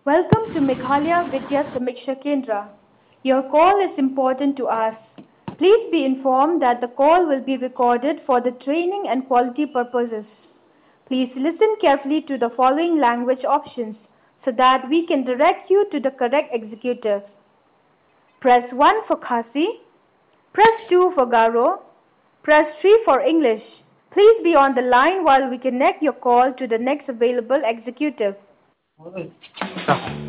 Welcome to Meghalaya Vidya Samiksha Kendra. Your call is important to us. Please be informed that the call will be recorded for the training and quality purposes. Please listen carefully to the following language options so that we can direct you to the correct executive. Press 1 for Khasi, press 2 for Garo, press 3 for English. Please be on the line while we connect your call to the next available executive.